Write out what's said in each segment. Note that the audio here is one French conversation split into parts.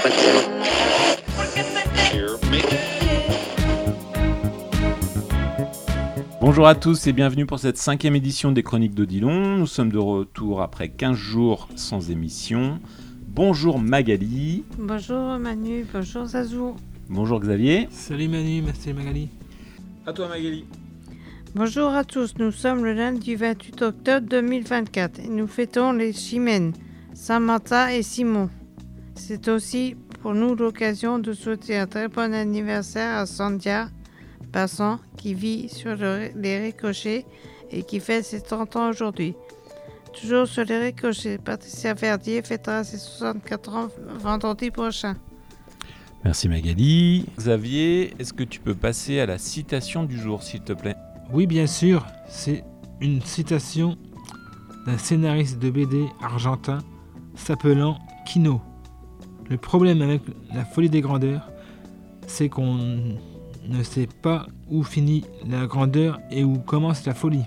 Bonjour à tous et bienvenue pour cette 5e édition des Chroniques d'Odilon. Nous sommes de retour après 15 jours sans émission. Bonjour Magali. Bonjour Manu, bonjour Zazou. Bonjour Xavier. Salut Manu, merci Magali. À toi Magali. Bonjour à tous, nous sommes le lundi 28 octobre 2024 et nous fêtons les Chimènes, Samantha et Simon. C'est aussi pour nous l'occasion de souhaiter un très bon anniversaire à Sandia Passant qui vit sur les Ricochets et qui fête ses 30 ans aujourd'hui. Toujours sur les Ricochets, Patricia Verdier fêtera ses 64 ans vendredi prochain. Merci Magali. Xavier, est-ce que tu peux passer à la citation du jour s'il te plaît ? Oui, bien sûr, c'est une citation d'un scénariste de BD argentin s'appelant Kino. Le problème avec la folie des grandeurs, c'est qu'on ne sait pas où finit la grandeur et où commence la folie.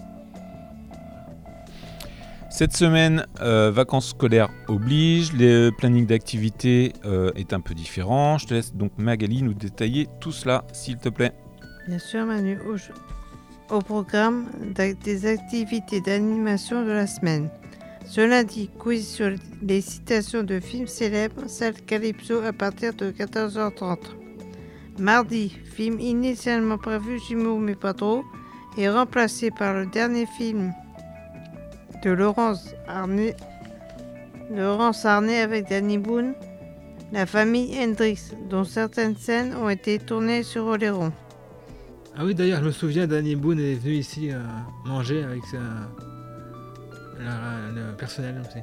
Cette semaine, vacances scolaires oblige, le planning d'activité est un peu différent. Je te laisse donc Magali nous détailler tout cela s'il te plaît. Bien sûr Manu, au programme des activités d'animation de la semaine. Ce lundi, quiz sur les citations de films célèbres, salle Calypso à partir de 14h30. Mardi, film initialement prévu Jumeaux mais pas trop, est remplacé par le dernier film de Laurence Arnay avec Danny Boone, La famille Hendrix, dont certaines scènes ont été tournées sur Oléron. Ah oui, d'ailleurs, je me souviens, Danny Boone est venu ici manger avec le personnel aussi.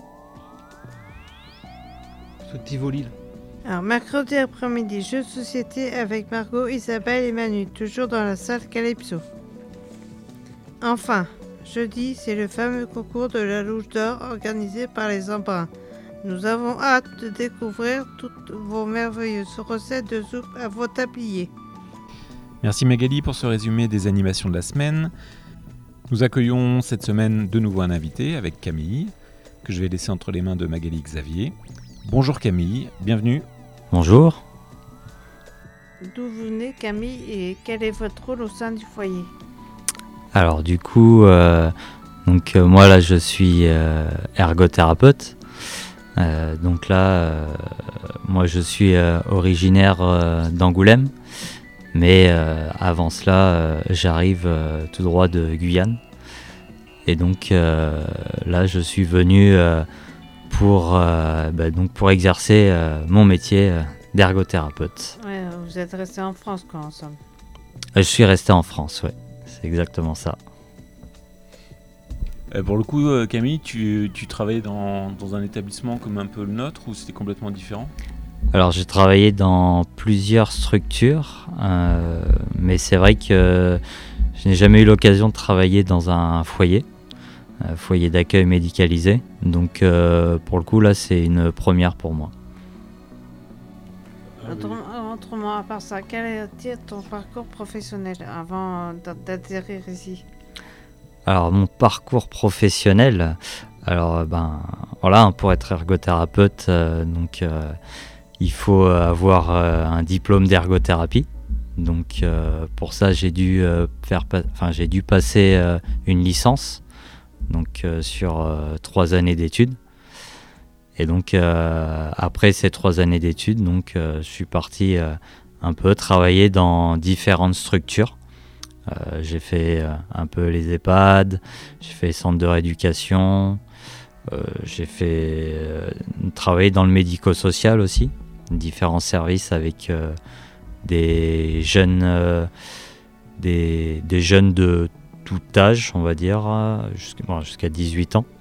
Ce Tivoli là. Alors, mercredi après-midi, jeux de société avec Margot, Isabelle et Manu, toujours dans la salle Calypso. Enfin, jeudi, c'est le fameux concours de la Louche d'Or organisé par les Embruns. Nous avons hâte de découvrir toutes vos merveilleuses recettes de soupe à vos tabliers. Merci Magali pour ce résumé des animations de la semaine. Nous accueillons cette semaine de nouveau un invité avec Camille, que je vais laisser entre les mains de Magali et Xavier. Bonjour Camille, bienvenue. Bonjour. D'où vous venez Camille et quel est votre rôle au sein du foyer ? Alors du coup, moi là je suis ergothérapeute. Donc là, moi je suis originaire d'Angoulême. Mais avant cela, j'arrive tout droit de Guyane. Et donc là, je suis venu pour exercer mon métier d'ergothérapeute. Ouais, vous êtes resté en France quoi, ensemble. Je suis resté en France, ouais. C'est exactement ça. Pour le coup, Camille, tu travaillais dans un établissement comme un peu le nôtre ou c'était complètement différent ? Alors j'ai travaillé dans plusieurs structures, mais c'est vrai que je n'ai jamais eu l'occasion de travailler dans un foyer d'accueil médicalisé. Donc pour le coup là c'est une première pour moi. Autrement, à part ça, quel est ton parcours professionnel avant d'atterrir ici ? Alors mon parcours professionnel, pour être ergothérapeute, il faut avoir un diplôme d'ergothérapie. Donc pour ça j'ai dû passer une licence sur 3 années d'études. Et donc après ces 3 années d'études, je suis parti un peu travailler dans différentes structures. J'ai fait un peu les EHPAD, j'ai fait les centres de rééducation, j'ai fait travailler dans le médico-social aussi, différents services avec des jeunes de tout âge, on va dire, jusqu'à 18 ans,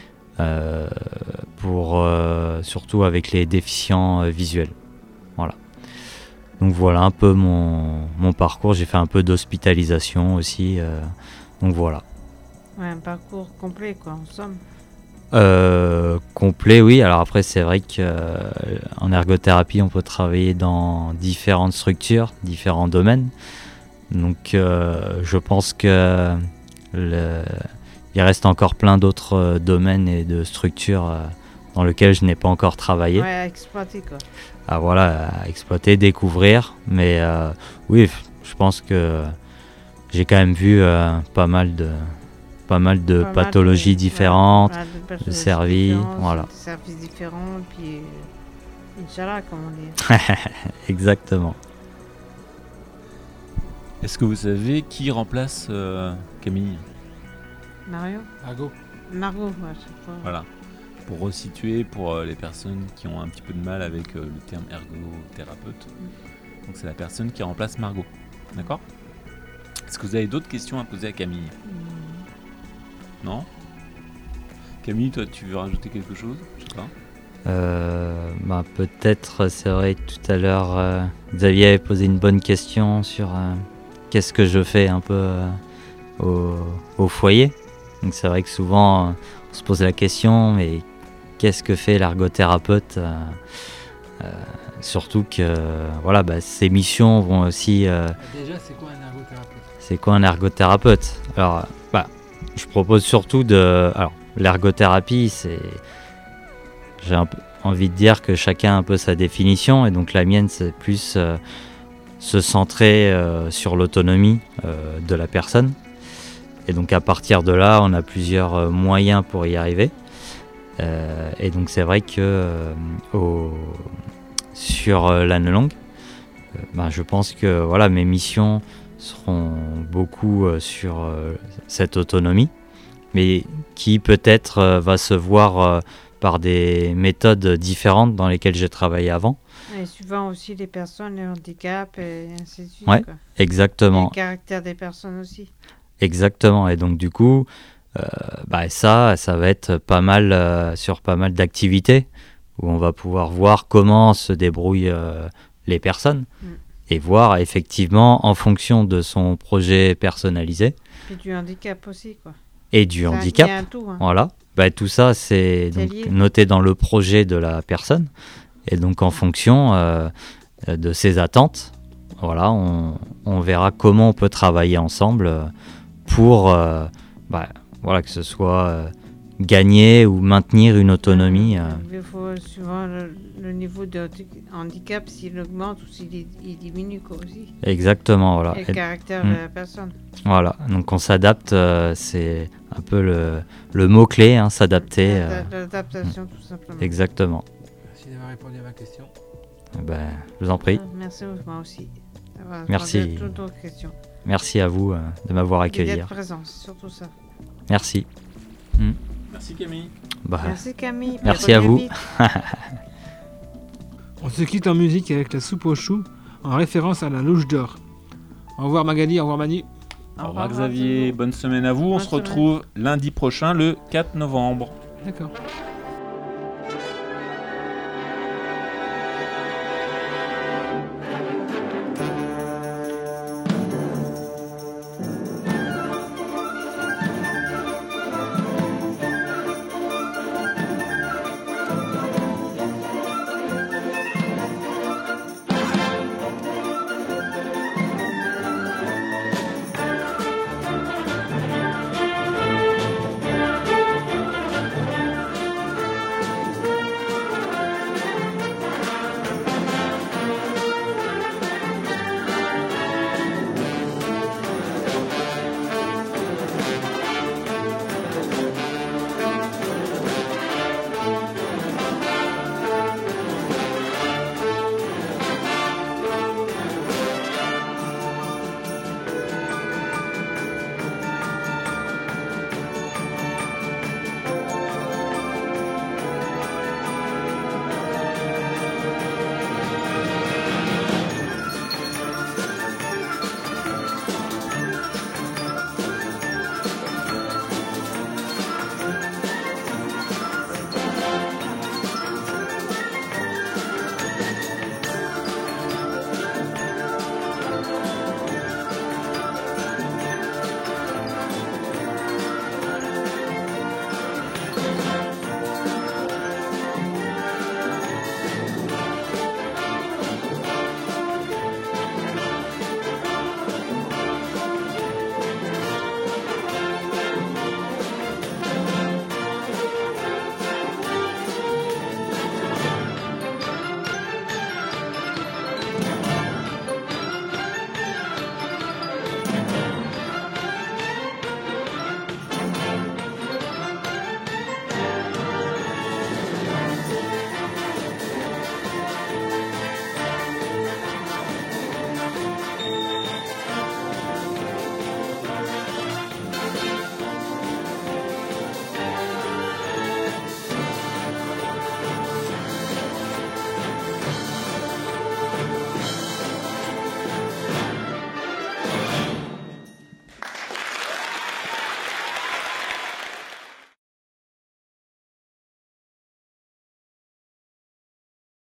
surtout avec les déficients visuels. Voilà. Donc voilà un peu mon parcours. J'ai fait un peu d'hospitalisation aussi. Donc voilà. Ouais, un parcours complet quoi, en somme. Complet, oui. Alors après, c'est vrai qu'en ergothérapie, on peut travailler dans différentes structures, différents domaines. Donc je pense que il reste encore plein d'autres domaines et de structures dans lequel je n'ai pas encore travaillé. Ouais, à exploiter quoi. À exploiter, découvrir. Mais oui, je pense que j'ai quand même vu pas mal de pathologies différentes, de services, voilà. De services différents, puis Inch'Allah, comme on dit. Exactement. Est-ce que vous savez qui remplace Camille? Mario Margot, ouais, je sais pas. Voilà. Pour resituer pour les personnes qui ont un petit peu de mal avec le terme ergothérapeute. Donc c'est la personne qui remplace Margot. D'accord? Est-ce que vous avez d'autres questions à poser à Camille? Non? Camille, toi, tu veux rajouter quelque chose? Je sais pas. Peut-être, c'est vrai que tout à l'heure, Xavier avait posé une bonne question sur qu'est-ce que je fais un peu au foyer. Donc c'est vrai que souvent, on se pose la question, mais qu'est-ce que fait l'ergothérapeute? Surtout que ces missions vont aussi... Déjà, c'est quoi un ergothérapeute? C'est quoi un ergothérapeute? Alors, je propose surtout l'ergothérapie, j'ai un peu envie de dire que chacun a un peu sa définition, et donc la mienne, c'est plus se centrer sur l'autonomie de la personne. Et donc à partir de là, on a plusieurs moyens pour y arriver. Et donc c'est vrai que sur l'année longue, je pense que mes missions seront beaucoup sur cette autonomie, mais qui peut-être va se voir par des méthodes différentes dans lesquelles j'ai travaillé avant. Et suivant aussi les personnes, les handicaps et ainsi de suite. Ouais, quoi. Exactement. Et le caractère des personnes aussi. Exactement, et donc du coup, ça va être pas mal sur pas mal d'activités où on va pouvoir voir comment se débrouillent les personnes et voir effectivement en fonction de son projet personnalisé. Puis du handicap aussi, quoi. Et du handicap, un tout, hein. Voilà. Tout ça, c'est donc noté dans le projet de la personne, et donc en fonction de ses attentes, on verra comment on peut travailler ensemble pour que ce soit gagner ou maintenir une autonomie. Il faut suivant le niveau de handicap, s'il augmente ou s'il diminue quoi, aussi. Exactement, voilà. Et le caractère de la personne. Voilà, donc on s'adapte, c'est un peu le mot-clé, s'adapter. L'adaptation, tout simplement. Exactement. Merci d'avoir répondu à ma question. Je vous en prie. Merci, moi aussi. Merci. Toutes d'autres questions. Merci à vous de m'avoir accueilli. Et d'être présent, c'est surtout ça. Merci. Merci Camille. Merci Camille. Merci à vous. On se quitte en musique avec la soupe aux choux en référence à la louche d'or. Au revoir Magali, au revoir Manu. Au revoir Xavier, bonne semaine à vous. On se retrouve lundi prochain, le 4 novembre. D'accord.